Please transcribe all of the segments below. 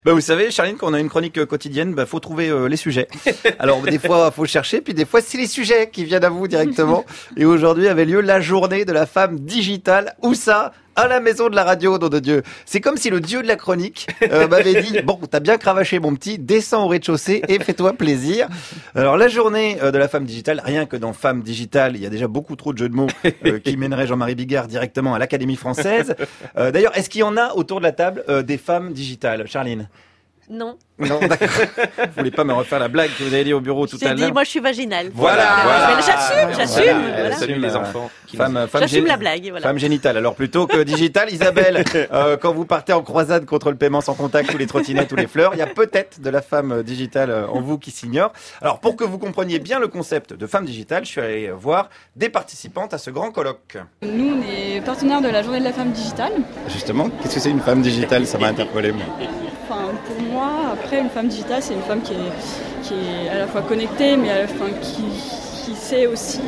Bah vous savez, Charline, quand on a une chronique quotidienne, faut trouver les sujets. Alors des fois, faut chercher, puis des fois, c'est les sujets qui viennent à vous directement. Et aujourd'hui avait lieu la journée de la femme digitale. Où ça ? À la maison de la radio, nom de Dieu. C'est comme si le dieu de la chronique m'avait dit « Bon, t'as bien cravaché mon petit, descends au rez-de-chaussée et fais-toi plaisir. » Alors la journée de la femme digitale, rien que dans femme digitale, il y a déjà beaucoup trop de jeux de mots qui mèneraient Jean-Marie Bigard directement à l'Académie française. D'ailleurs, est-ce qu'il y en a autour de la table des femmes digitales, Charline ? Non. Non, d'accord. Vous voulez pas me refaire la blague que vous avez dit au bureau tout à l'heure ? J'ai dit, moi je suis vaginale. Voilà. J'assume. Voilà. Salut les enfants. J'assume la blague. Voilà. Femme génitale. Alors plutôt que digitale, Isabelle, quand vous partez en croisade contre le paiement sans contact ou les trottinettes ou les fleurs, il y a peut-être de la femme digitale en vous qui s'ignore. Alors pour que vous compreniez bien le concept de femme digitale, je suis allé voir des participantes à ce grand colloque. Nous, on est partenaires de la journée de la femme digitale. Justement, qu'est-ce que c'est une femme digitale ? Ça m'a interpellé, moi. Enfin, pour moi, après, une femme digitale, c'est une femme qui est à la fois connectée, mais à la fin qui sait aussi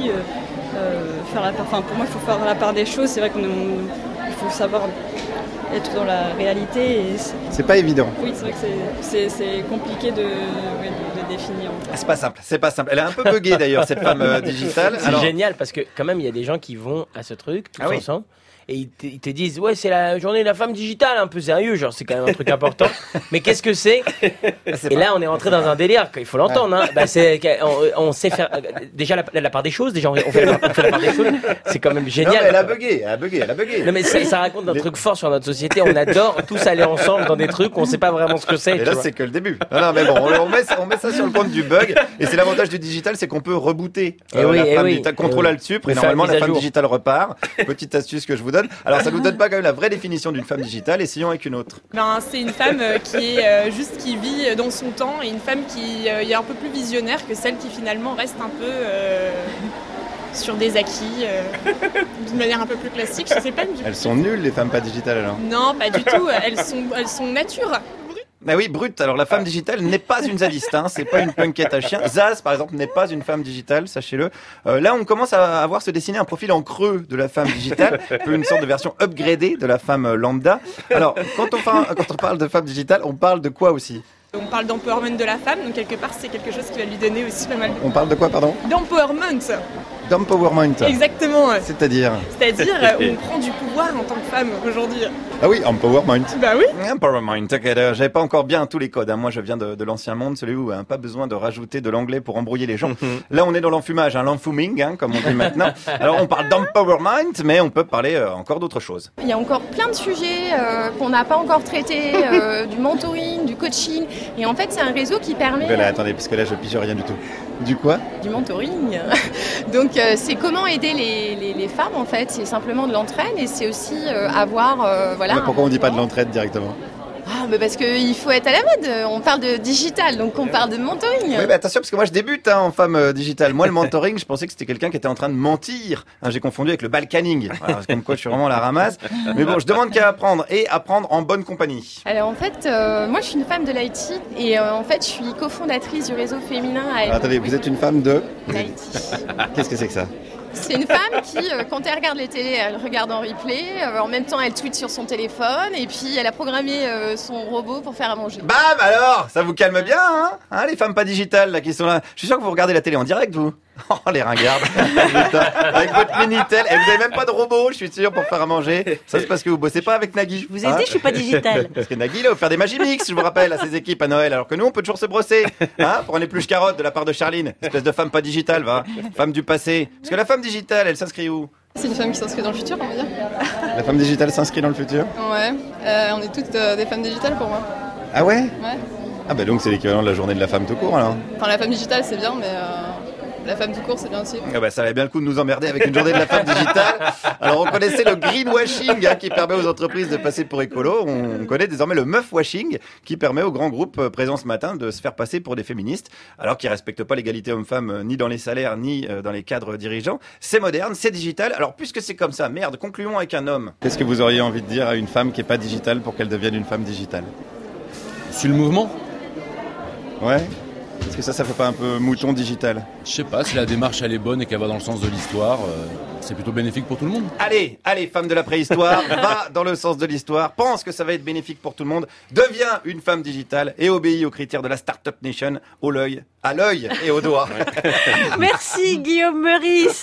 faire la part. Enfin, pour moi, il faut faire la part des choses. C'est vrai qu'il faut savoir être dans la réalité. Et c'est pas évident. Oui, c'est vrai que c'est compliqué de définir. C'est pas simple. Elle est un peu buggée d'ailleurs, cette femme digitale. C'est génial parce que quand même, il y a des gens qui vont à ce truc tous ensemble. Et ils te disent, ouais, c'est la journée de la femme digitale, un peu sérieux, genre c'est quand même un truc important. Mais qu'est-ce que c'est ? Et là, on est rentré dans un délire, il faut l'entendre. Hein. Bah, on sait faire déjà la part des choses, déjà on fait la part des choses. C'est quand même génial. Non, mais elle a bugué. Non, mais ça raconte un truc fort sur notre société. On adore tous aller ensemble dans des trucs où on sait pas vraiment ce que c'est. Et là, c'est que le début. Non, mais bon, on met ça sur le compte du bug. Et c'est l'avantage du digital, c'est qu'on peut rebooter la femme digitale. Contrôle Alt-Sup, et normalement, la femme digitale repart. Petite astuce que je vous donne. Alors, ça nous donne pas quand même la vraie définition d'une femme digitale. Essayons avec une autre. C'est une femme qui vit dans son temps et une femme qui est un peu plus visionnaire que celle qui finalement reste un peu sur des acquis d'une manière un peu plus classique. Je sais pas. Elles sont nulles les femmes pas digitales alors ? Non, pas du tout. Elles sont nature. Bah oui, brut. Alors la femme digitale n'est pas une zadiste, hein. C'est pas une punkette à chien. Zaz, par exemple, n'est pas une femme digitale, sachez-le. Là, on commence à voir se dessiner un profil en creux de la femme digitale, un peu une sorte de version upgradée de la femme lambda. Alors, quand on parle de femme digitale, on parle de quoi aussi ? On parle d'empowerment de la femme, donc quelque part c'est quelque chose qui va lui donner aussi pas mal de... On parle de quoi, pardon ? D'empowerment. D'empowerment. Exactement. C'est-à-dire, on prend du pouvoir en tant que femme aujourd'hui. Ah oui, empowerment. Bah oui. Empowerment. J'avais pas encore bien tous les codes. Hein. Moi, je viens de l'ancien monde, celui où pas besoin de rajouter de l'anglais pour embrouiller les gens. Là, on est dans l'enfumage, l'enfuming, comme on dit maintenant. Alors, on parle d'empowerment, mais on peut parler encore d'autres choses. Il y a encore plein de sujets qu'on n'a pas encore traités, du mentoring, du coaching. Et en fait, c'est un réseau qui permet... Là, attendez, parce que là, je pige rien du tout. Du quoi ? Du mentoring. Donc, c'est comment aider les femmes, en fait. C'est simplement de l'entraide et c'est aussi avoir... Mais pourquoi on ne dit pas de l'entraide directement ? Parce qu'il faut être à la mode. On parle de digital, donc on parle de mentoring. Oui, mais attention, parce que moi je débute en femme digitale. Moi, le mentoring, je pensais que c'était quelqu'un qui était en train de mentir. J'ai confondu avec le balkaning. Voilà, comme quoi, je suis vraiment la ramasse. Mais bon, je demande qu'à apprendre et apprendre en bonne compagnie. Alors en fait, moi je suis une femme de l'IT et en fait je suis cofondatrice du réseau féminin ALT. Attendez, vous êtes une femme de l'IT. Qu'est-ce que c'est que ça ? C'est une femme qui, quand elle regarde les télés, elle regarde en replay. En même temps, elle tweet sur son téléphone. Et puis, elle a programmé son robot pour faire à manger. Bam alors, ça vous calme bien, hein, les femmes pas digitales là qui sont là. Je suis sûr que vous regardez la télé en direct, vous. Oh, les ringardes. Avec votre Minitel. Et vous avez même pas de robot, je suis sûr, pour faire à manger. Ça, c'est parce que vous bossez pas avec Nagui. Je vous ai dit, je suis pas digitale. Parce que Nagui, il a offert des Magimix, mix, je vous rappelle, à ses équipes à Noël. Alors que nous, on peut toujours se brosser. Pour un épluche carotte de la part de Charline. Espèce de femme pas digitale, va. Femme du passé. Parce que la femme digitale, elle s'inscrit où ? C'est une femme qui s'inscrit dans le futur, on va dire. La femme digitale s'inscrit dans le futur ? Ouais. On est toutes des femmes digitales pour moi. Ah ouais ? Ouais. Ah bah donc c'est l'équivalent de la journée de la femme tout court alors. Enfin, la femme digitale, c'est bien, mais... La femme tout court, c'est bien aussi. Ah bah, ça avait bien le coup de nous emmerder avec une journée de la femme digitale. Alors, on connaissait le greenwashing qui permet aux entreprises de passer pour écolo. On connaît désormais le meufwashing qui permet aux grands groupes présents ce matin de se faire passer pour des féministes alors qu'ils respectent pas l'égalité homme-femme ni dans les salaires ni dans les cadres dirigeants. C'est moderne, c'est digital. Alors, puisque c'est comme ça, merde, concluons avec un homme. Qu'est-ce que vous auriez envie de dire à une femme qui est pas digitale pour qu'elle devienne une femme digitale ? Sur le mouvement ? Ouais. Est-ce que ça fait pas un peu mouton digital? Je sais pas, si la démarche elle est bonne et qu'elle va dans le sens de l'histoire, c'est plutôt bénéfique pour tout le monde. Allez, femme de la préhistoire, va dans le sens de l'histoire, pense que ça va être bénéfique pour tout le monde, deviens une femme digitale et obéis aux critères de la Startup Nation, à l'œil et au doigt. Merci Guillaume Meurice.